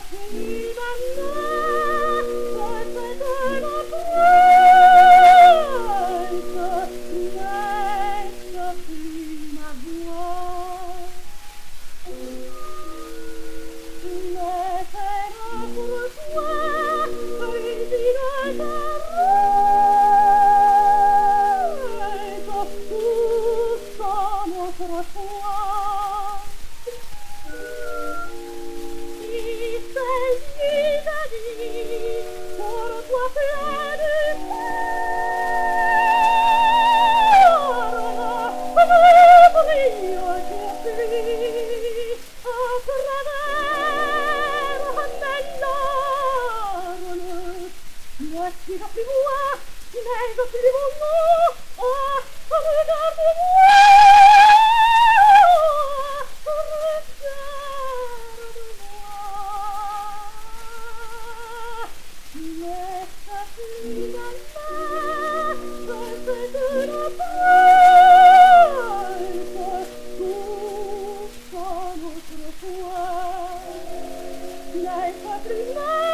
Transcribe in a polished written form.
Et maintenant, peut-être la presse, laisse plus ma voix. Laisse-la pour toi, brisine ta rose, poussant notre foi. Si celle-ci t'a dit, pour toi plein de cœur, brille aujourd'hui à travers mes larmes. Voici la plus moi, mais je suis mon nom. Oh, regarde-moi, regarde-moi. Laisse-moi ma main, peut-être la presse, poussant notre foi. Laisse-moi plus